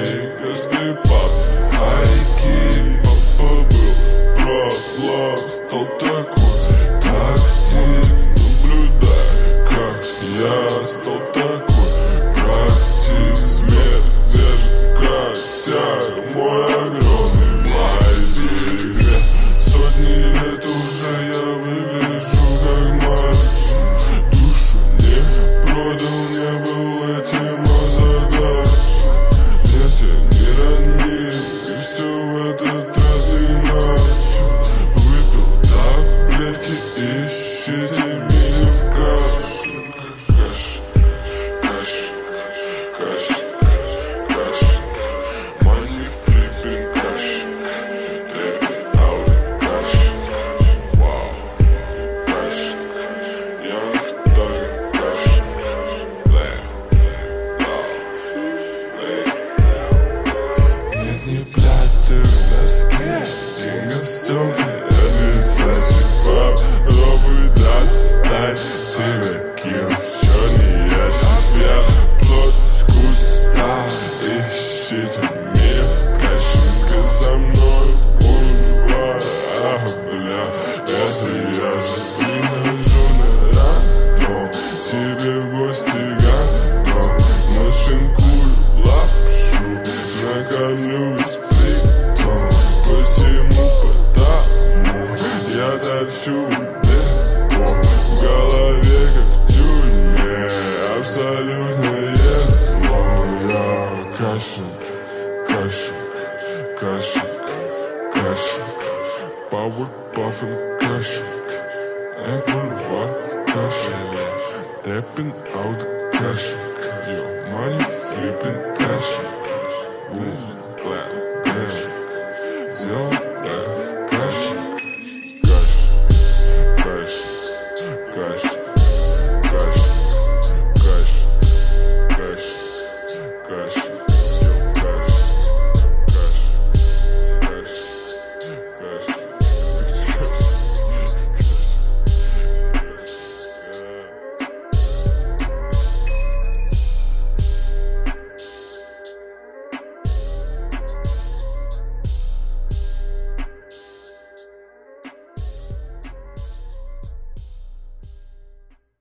каждый пап. Хайки, папа был прав, стал такой тактик. Наблюдай, как я стал такой практик. Смерть держит в когтях мой огромный мальчик. Сотни лет уже я выгляжу как мальчик. Душу не продал, не был этим озадачен. Нет, я не ранил, и все в этот раз иначе. Выпил таблетки, ищите меня в каше. Каш. Money flipping каш. Trapping out каш. Вау, каш. Young Thug каш. Black, нет, не платишь в носке, деньги в сумке, висячий пап. Пробуй достать себе килл в черный ящик. Я плод с куста, ищите меня в кашинке. За мной бульвар, бля, если я же прихожу на рандом, тебе в гости готов. Нашинкую в лапшу, накормлю весь притон. Посему потому я торчу депо. В голове как в тюрьме, абсолютное зло. Я кашинг, Powerpuff кашинг, бульвар в кашинг, Tapping out кашинг, money flipping кашинг.